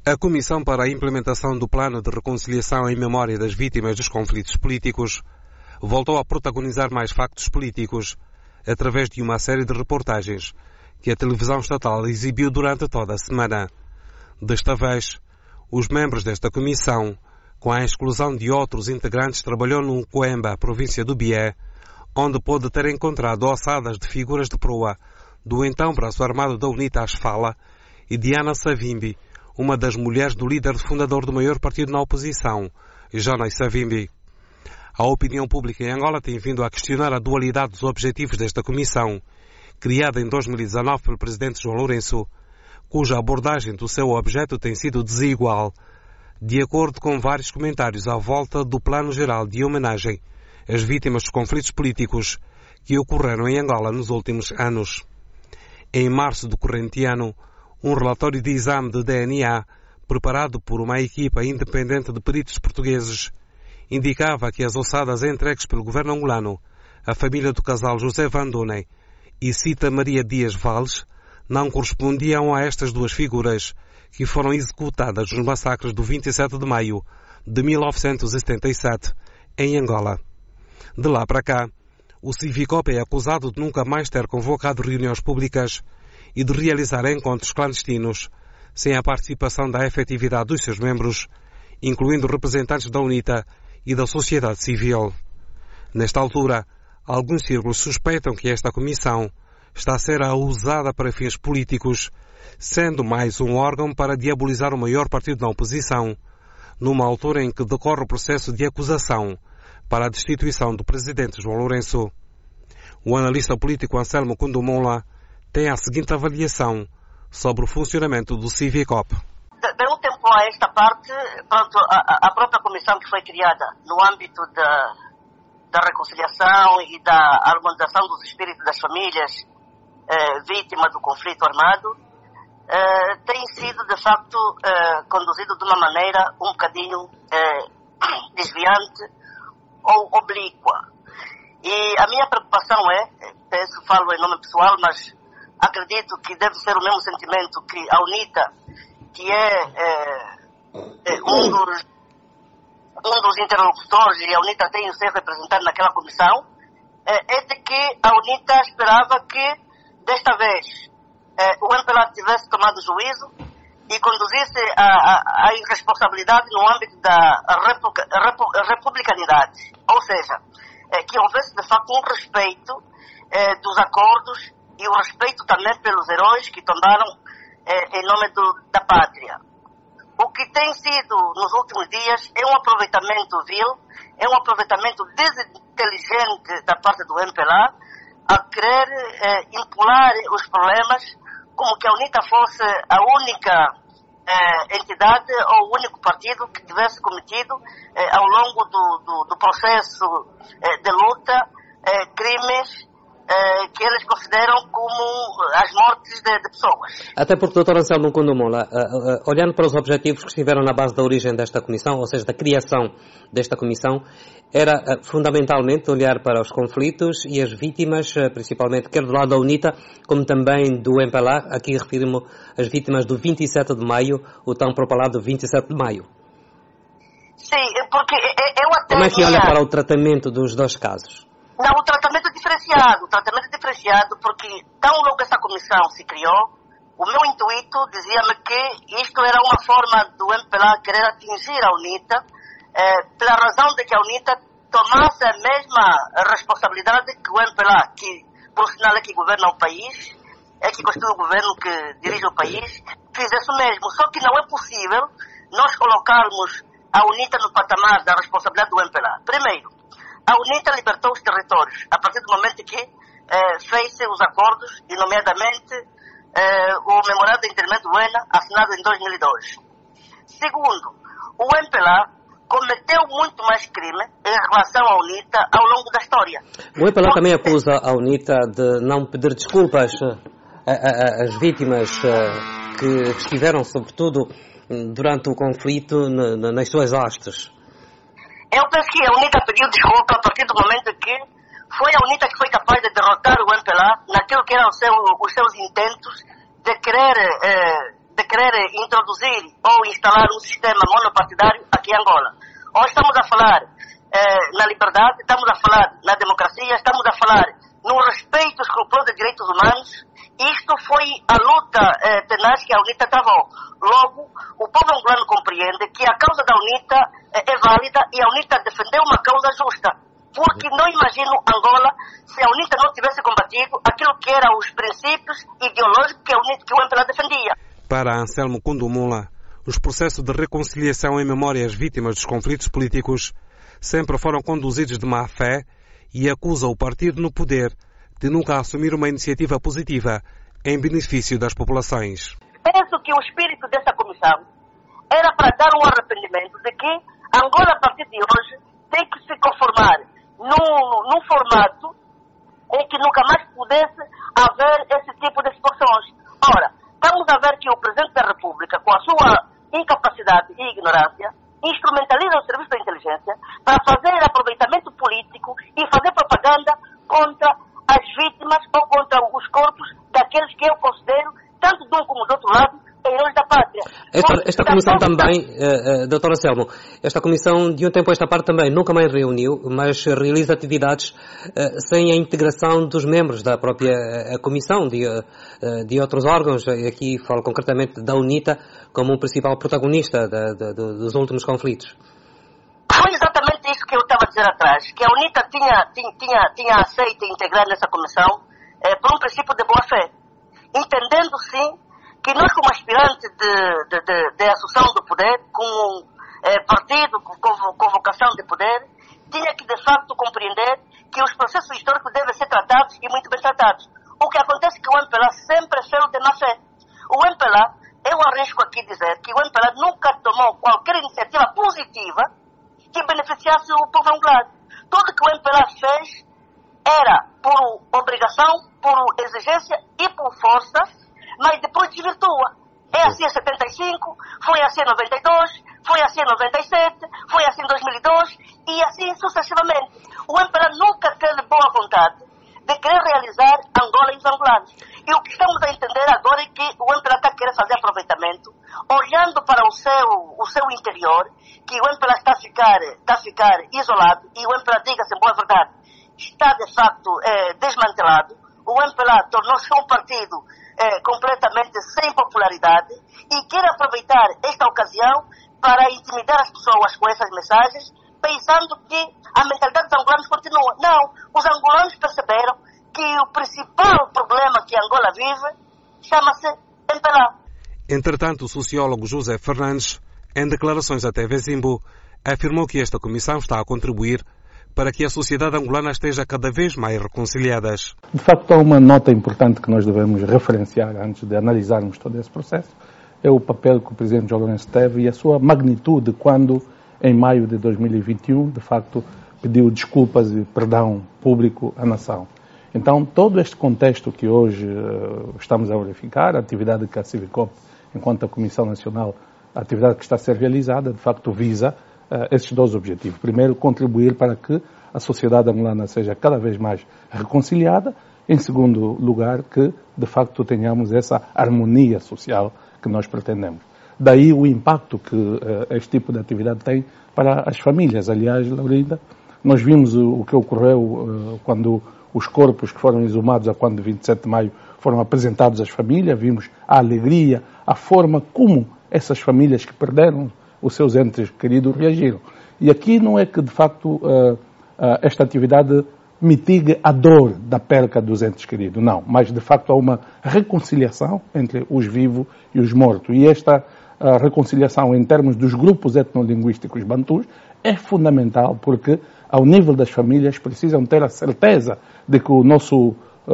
A Comissão para a Implementação do Plano de Reconciliação em Memória das Vítimas dos Conflitos Políticos voltou a protagonizar mais factos políticos através de uma série de reportagens que a televisão estatal exibiu durante toda a semana. Desta vez, os membros desta comissão, com a exclusão de outros integrantes, trabalhou no Coemba, província do Bié, onde pôde ter encontrado ossadas de figuras de proa do então braço armado da UNITA Asfala e Diana Savimbi, uma das mulheres do líder fundador do maior partido na oposição, Jonas Savimbi. A opinião pública em Angola tem vindo a questionar a dualidade dos objetivos desta comissão, criada em 2019 pelo presidente João Lourenço, cuja abordagem do seu objeto tem sido desigual, de acordo com vários comentários à volta do Plano Geral de Homenagem às vítimas dos conflitos políticos que ocorreram em Angola nos últimos anos. Em março do corrente ano, um relatório de exame de DNA, preparado por uma equipa independente de peritos portugueses, indicava que as ossadas entregues pelo governo angolano à família do casal José Vandone e Cita Maria Dias Valles não correspondiam a estas duas figuras que foram executadas nos massacres do 27 de maio de 1977 em Angola. De lá para cá, o Civicop é acusado de nunca mais ter convocado reuniões públicas e de realizar encontros clandestinos sem a participação da efetividade dos seus membros, incluindo representantes da UNITA e da sociedade civil. Nesta altura, alguns círculos suspeitam que esta comissão está a ser usada para fins políticos, sendo mais um órgão para diabolizar o maior partido na oposição, numa altura em que decorre o processo de acusação para a destituição do presidente João Lourenço. O analista político Anselmo Kundumola tem a seguinte avaliação sobre o funcionamento do Civicop. De um tempo a esta parte, a própria comissão que foi criada no âmbito da reconciliação e da harmonização dos espíritos das famílias vítimas do conflito armado tem sido, de facto, conduzido de uma maneira um bocadinho desviante ou oblíqua. E a minha preocupação falo em nome pessoal, mas acredito que deve ser o mesmo sentimento que a UNITA, que é um dos interlocutores, e a UNITA tem o seu representante naquela comissão, é de que a UNITA esperava que, desta vez, o MPLA tivesse tomado juízo e conduzisse a irresponsabilidade no âmbito da republicanidade. Ou seja, que houvesse, de facto, um respeito dos acordos e o respeito também pelos heróis que tombaram em nome da pátria. O que tem sido nos últimos dias é um aproveitamento vil, é um aproveitamento desinteligente da parte do MPLA a querer impular os problemas como que a UNITA fosse a única entidade ou o único partido que tivesse cometido ao longo do processo de luta crimes que eles consideram como as mortes de pessoas. Até porque, Dr. Anselmo Kundumola, olhando para os objetivos que estiveram na base da origem desta comissão, ou seja, da criação desta comissão, era fundamentalmente olhar para os conflitos e as vítimas, principalmente quer do lado da UNITA, como também do MPLA, aqui refiro-me às vítimas do 27 de maio, o tão propalado 27 de maio. Sim, porque eu até... Como é que olha para o tratamento dos dois casos? Não, o tratamento é diferenciado porque tão logo essa comissão se criou, o meu intuito dizia-me que isto era uma forma do MPLA querer atingir a UNITA, pela razão de que a UNITA tomasse a mesma responsabilidade que o MPLA, que por sinal é que governa o país, é que constitui o governo que dirige o país, fizesse o mesmo. Só que não é possível nós colocarmos a UNITA no patamar da responsabilidade do MPLA. Primeiro, a UNITA libertou os territórios a partir do momento que fez os acordos, e nomeadamente o Memorando de Entendimento de Luena, assinado em 2002. Segundo, o MPLA cometeu muito mais crime em relação à UNITA ao longo da história. O MPLA também acusa a UNITA de não pedir desculpas às vítimas que estiveram, sobretudo, durante o conflito nas suas hostes. Eu penso que a UNITA pediu desculpa a partir do momento que foi a UNITA que foi capaz de derrotar o MPLA naquilo que eram os seus intentos de querer de querer introduzir ou instalar um sistema monopartidário aqui em Angola. Ou estamos a falar na liberdade, estamos a falar na democracia, estamos a falar no respeito escrupuloso de direitos humanos. Isto foi a luta tenaz que a UNITA travou. Logo, o povo angolano compreende que a causa da UNITA é válida e a UNITA defendeu uma causa justa. Porque não imagino Angola se a UNITA não tivesse combatido aquilo que eram os princípios ideológicos que o MPLA defendia. Para Anselmo Kundumula, os processos de reconciliação em memória às vítimas dos conflitos políticos sempre foram conduzidos de má fé e acusa o partido no poder de nunca assumir uma iniciativa positiva em benefício das populações. Penso que o espírito dessa comissão era para dar um arrependimento de que Angola, a partir de hoje, tem que se conformar num formato em que nunca mais pudesse haver esse tipo de situações. Ora, estamos a ver que o Presidente da República, com a sua incapacidade e ignorância, instrumentaliza o serviço da inteligência para fazer aproveitamento político e fazer propaganda contra as vítimas ou contra os corpos daqueles que eu considero, tanto de um como do outro lado, heróis da pátria. Esta comissão também, Dr. Anselmo, esta comissão de um tempo a esta parte também nunca mais reuniu, mas realiza atividades sem a integração dos membros da própria comissão, de outros órgãos. Aqui falo concretamente da UNITA como o principal protagonista dos últimos conflitos. Foi exatamente isso que eu estava a dizer atrás, que a UNITA tinha aceito integrar nessa comissão por um princípio de boa-fé, entendendo sim que nós, como aspirantes de assunção do poder, como partido com vocação de poder, tinha que de facto compreender que os processos históricos devem ser tratados e muito bem tratados. O que acontece é que o MPLA sempre fez de má fé. O MPLA, eu arrisco aqui dizer que o MPLA nunca tomou qualquer iniciativa positiva que beneficiasse o povo angolano. Tudo que o MPLA fez era por obrigação, por exigência e por força, mas depois desvirtua. É assim em 75, foi assim em 92, foi assim em 97, foi assim em 2002 e assim sucessivamente. O MPLA nunca teve boa vontade de querer realizar Angola e os angolanos. E o que estamos a entender agora é que o MPLA está querendo fazer aproveitamento, olhando para o seu interior, que o MPLA está a ficar isolado, e o MPLA, diga-se em boa verdade, está de facto desmantelado. O MPLA tornou-se um partido completamente sem popularidade e quer aproveitar esta ocasião para intimidar as pessoas com essas mensagens, pensando que a mentalidade dos angolanos continua. Não, os angolanos perceberam que o principal problema que Angola vive chama-se MPLA. Entretanto, o sociólogo José Fernandes, em declarações à TV Zimbo, afirmou que esta comissão está a contribuir para que a sociedade angolana esteja cada vez mais reconciliada. De facto, há uma nota importante que nós devemos referenciar antes de analisarmos todo esse processo, é o papel que o Presidente João Lourenço teve e a sua magnitude quando, em maio de 2021, de facto, pediu desculpas e perdão público à nação. Então, todo este contexto que hoje estamos a verificar, a atividade que a Civicop, enquanto a Comissão Nacional, a atividade que está a ser realizada, de facto, visa esses dois objetivos. Primeiro, contribuir para que a sociedade angolana seja cada vez mais reconciliada. Em segundo lugar, que, de facto, tenhamos essa harmonia social que nós pretendemos. Daí o impacto que este tipo de atividade tem para as famílias. Aliás, Laurinda, nós vimos o que ocorreu quando os corpos que foram exumados a quando de 27 de maio foram apresentados às famílias, vimos a alegria, a forma como essas famílias que perderam os seus entes queridos reagiram. E aqui não é que, de facto, esta atividade mitigue a dor da perca dos entes queridos, não. Mas, de facto, há uma reconciliação entre os vivos e os mortos. E esta reconciliação em termos dos grupos etnolinguísticos bantus é fundamental porque, ao nível das famílias, precisam ter a certeza de que o nosso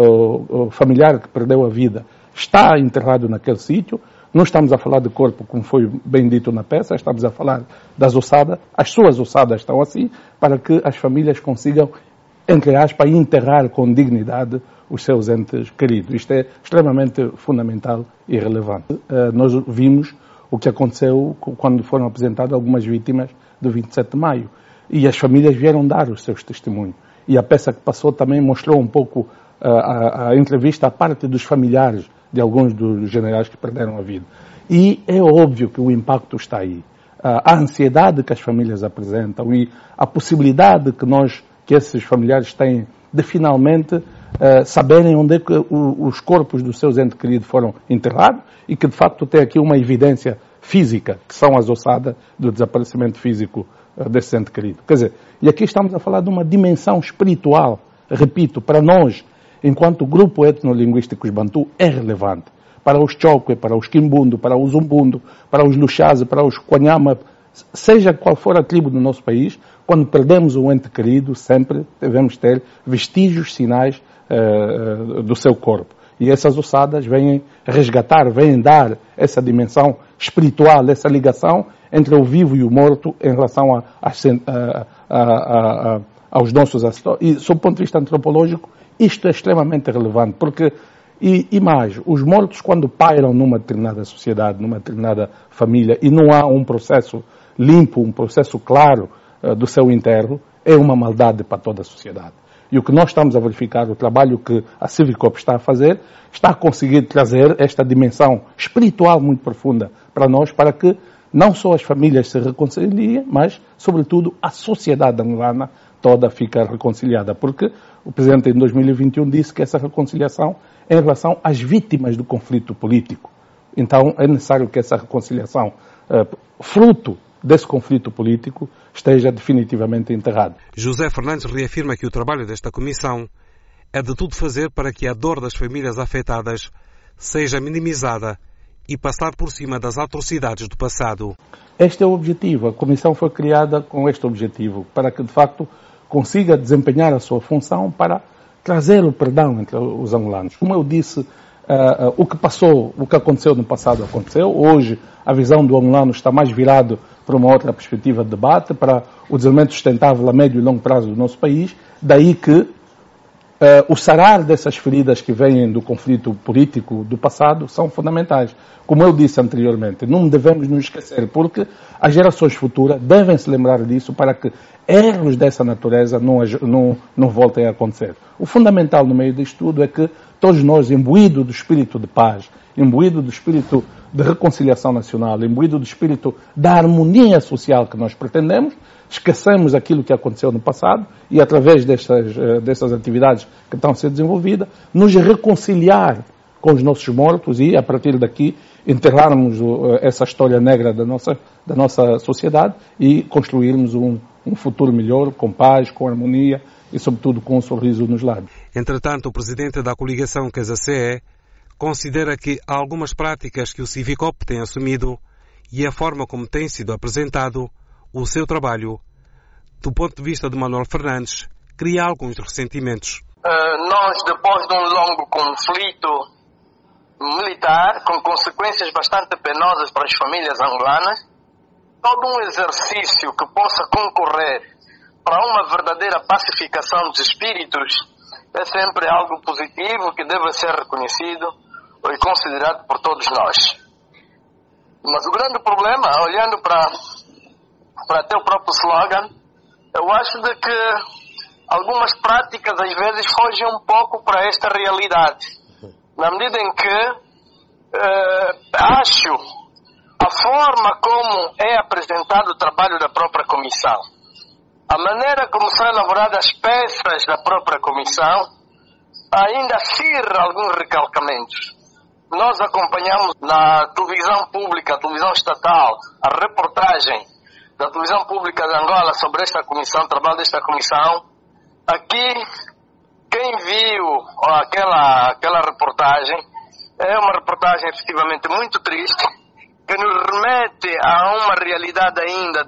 familiar que perdeu a vida está enterrado naquele sítio. Não estamos a falar de corpo, como foi bem dito na peça, estamos a falar das ossadas. As suas ossadas estão assim, para que as famílias consigam, entre aspas, enterrar com dignidade os seus entes queridos. Isto é extremamente fundamental e relevante. Nós vimos o que aconteceu quando foram apresentadas algumas vítimas do 27 de maio. E as famílias vieram dar os seus testemunhos. E a peça que passou também mostrou um pouco a entrevista à parte dos familiares de alguns dos generais que perderam a vida. E é óbvio que o impacto está aí. A ansiedade que as famílias apresentam e a possibilidade que esses familiares têm de finalmente saberem onde é que os corpos dos seus entes queridos foram enterrados e que de facto tem aqui uma evidência física, que são as ossadas do desaparecimento físico desse ente querido. Quer dizer, e aqui estamos a falar de uma dimensão espiritual, repito, para nós, enquanto grupo etnolinguístico bantu, é relevante. Para os Chokwe, para os Quimbundo, para os Umbundo, para os Luxaze, para os Quanyama, seja qual for a tribo do nosso país, quando perdemos um ente querido, sempre devemos ter vestígios, sinais do seu corpo. E essas ossadas vêm resgatar, vêm dar essa dimensão espiritual, essa ligação entre o vivo e o morto em relação aos nossos ancestrais. E, sob o ponto de vista antropológico, isto é extremamente relevante, porque, e mais, os mortos, quando pairam numa determinada sociedade, numa determinada família, e não há um processo limpo, um processo claro do seu enterro, é uma maldade para toda a sociedade. E o que nós estamos a verificar, o trabalho que a Civicop está a fazer, está a conseguir trazer esta dimensão espiritual muito profunda para nós, para que não só as famílias se reconciliem, mas, sobretudo, a sociedade angolana toda fica reconciliada. Porque o Presidente, em 2021, disse que essa reconciliação é em relação às vítimas do conflito político. Então, é necessário que essa reconciliação, fruto desse conflito político, esteja definitivamente enterrado. José Fernandes reafirma que o trabalho desta comissão é de tudo fazer para que a dor das famílias afetadas seja minimizada e passar por cima das atrocidades do passado. Este é o objetivo. A comissão foi criada com este objetivo, para que, de facto, consiga desempenhar a sua função para trazer o perdão entre os angolanos. Como eu disse, o que aconteceu no passado aconteceu. Hoje, a visão do angolano está mais virado para uma outra perspectiva de debate, para o desenvolvimento sustentável a médio e longo prazo do nosso país. Daí que o sarar dessas feridas que vêm do conflito político do passado são fundamentais. Como eu disse anteriormente, não devemos nos esquecer, porque as gerações futuras devem se lembrar disso para que erros dessa natureza não voltem a acontecer. O fundamental no meio disto tudo é que todos nós, imbuídos do espírito de paz, imbuídos do espírito de reconciliação nacional, imbuídos do espírito da harmonia social que nós pretendemos, esquecemos aquilo que aconteceu no passado e, através dessas atividades que estão a ser desenvolvidas, nos reconciliar com os nossos mortos e, a partir daqui, enterrarmos essa história negra da nossa sociedade e construirmos um futuro melhor, com paz, com harmonia e, sobretudo, com um sorriso nos lábios. Entretanto, o presidente da coligação Casa-CE considera que há algumas práticas que o Civicop tem assumido e a forma como tem sido apresentado o seu trabalho, do ponto de vista de Manuel Fernandes, cria alguns ressentimentos. Nós, depois de um longo conflito militar, com consequências bastante penosas para as famílias angolanas, todo um exercício que possa concorrer para uma verdadeira pacificação dos espíritos é sempre algo positivo que deve ser reconhecido e considerado por todos nós. Mas o grande problema, olhando para teu próprio slogan, eu acho de que algumas práticas às vezes fogem um pouco para esta realidade. Na medida em que acho a forma como é apresentado o trabalho da própria comissão, a maneira como são elaboradas as peças da própria comissão, ainda acirra alguns recalcamentos. Nós acompanhamos na televisão pública, a televisão estatal, a reportagem da televisão pública de Angola sobre esta comissão, o trabalho desta comissão. Aqui, quem viu aquela reportagem, é uma reportagem efetivamente muito triste, que nos remete a uma realidade ainda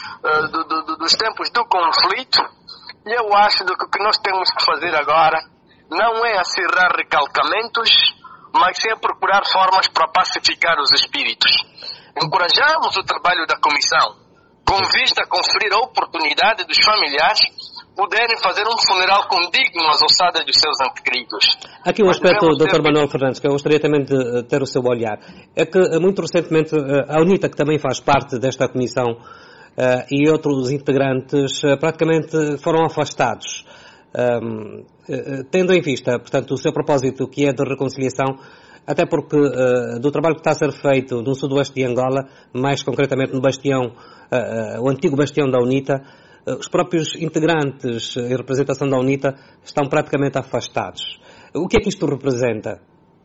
dos tempos do conflito. E eu acho que o que nós temos que fazer agora não é acirrar recalcamentos, mas sim procurar formas para pacificar os espíritos. Encorajamos o trabalho da comissão, com vista a conferir a oportunidade dos familiares poderem fazer um funeral condigno às ossadas dos seus entes queridos. Aqui um aspecto, Dr. Manuel Fernandes, que eu gostaria também de ter o seu olhar, é que muito recentemente a UNITA, que também faz parte desta comissão, e outros integrantes praticamente foram afastados. Tendo em vista, portanto, o seu propósito, que é de reconciliação, Até porque do trabalho que está a ser feito no sudoeste de Angola, mais concretamente no bastião, o antigo bastião da UNITA, os próprios integrantes e representação da UNITA estão praticamente afastados. O que é que isto representa?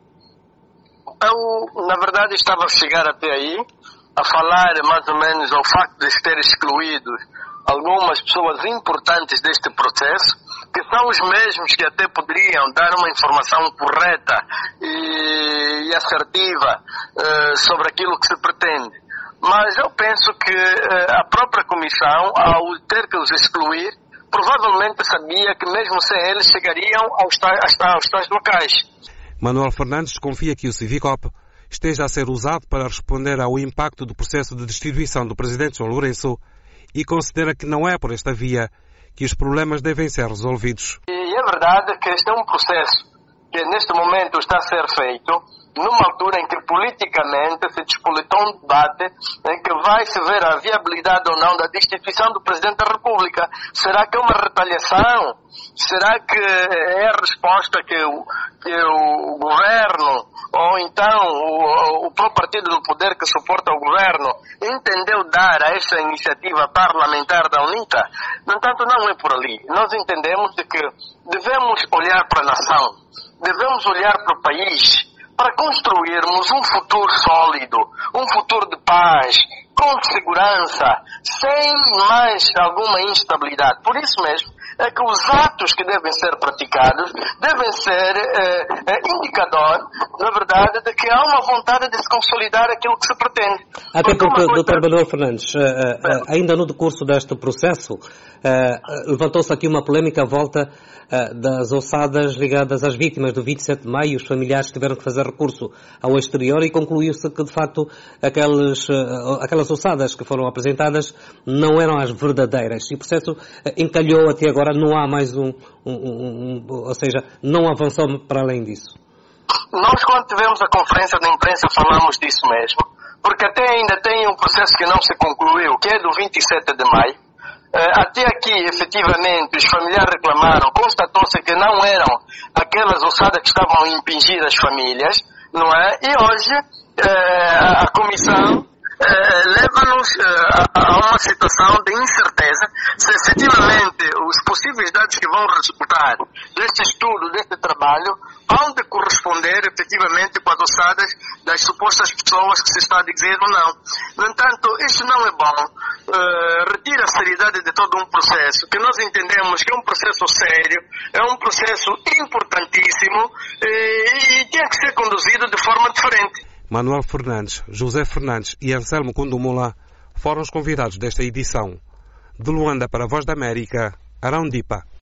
Eu, na verdade, estava a chegar até aí, a falar mais ou menos ao facto de ter excluído algumas pessoas importantes deste processo, que são os mesmos que até poderiam dar uma informação correta e assertiva sobre aquilo que se pretende. Mas eu penso que a própria Comissão, ao ter que os excluir, provavelmente sabia que mesmo sem eles chegariam aos tais locais. Manuel Fernandes desconfia que o Civicop esteja a ser usado para responder ao impacto do processo de destituição do presidente João Lourenço e considera que não é por esta via que os problemas devem ser resolvidos. E é verdade que este é um processo que neste momento está a ser feito numa altura em que politicamente se despolitou um debate em que vai se ver a viabilidade ou não da destituição do Presidente da República. Será que é uma retaliação? Será que é a resposta que o governo, ou então o próprio partido do poder que suporta o governo, entendeu dar a esta iniciativa parlamentar da UNITA? No entanto, não é por ali. Nós entendemos de que devemos olhar para a nação, devemos olhar para o país, para construirmos um futuro sólido, um futuro de paz, com segurança, sem mais alguma instabilidade. Por isso mesmo é que os atos que devem ser praticados devem ser indicador, na verdade, de que há uma vontade de se consolidar aquilo que se pretende. Até porque, Dr. Manuel Fernandes, ainda no decurso deste processo, levantou-se aqui uma polémica à volta das ossadas ligadas às vítimas do 27 de maio. Os familiares tiveram que fazer recurso ao exterior e concluiu-se que, de facto, aquelas ossadas que foram apresentadas não eram as verdadeiras. E o processo encalhou até agora, não há mais ou seja, não avançou para além disso. Nós, quando tivemos a conferência de imprensa, falamos disso mesmo, porque até ainda tem um processo que não se concluiu, que é do 27 de maio. Até aqui, efetivamente, os familiares reclamaram, constatou-se que não eram aquelas ossadas que estavam a impingir as famílias, não é? E hoje, a Comissão leva-nos a uma situação de incerteza se efetivamente os possíveis dados que vão resultar deste estudo, deste trabalho, vão de corresponder efetivamente com as ossadas das supostas pessoas que se está a dizer ou não. No entanto, isto não é bom, retira a seriedade de todo um processo, que nós entendemos que é um processo sério, é um processo importantíssimo e tem que ser conduzido de forma diferente. Manuel Fernandes, José Fernandes e Anselmo Kundumula foram os convidados desta edição. De Luanda para a Voz da América, Arão Dipa.